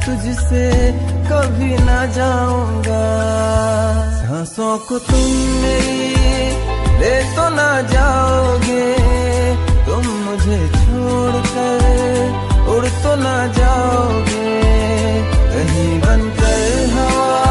तुझसे कभी ना जाऊंगा। सांसों को तुम मेरी ले तो ना जाओगे, तुम मुझे छोड़कर उड़ तो ना जाओगे, कहीं बनकर हवा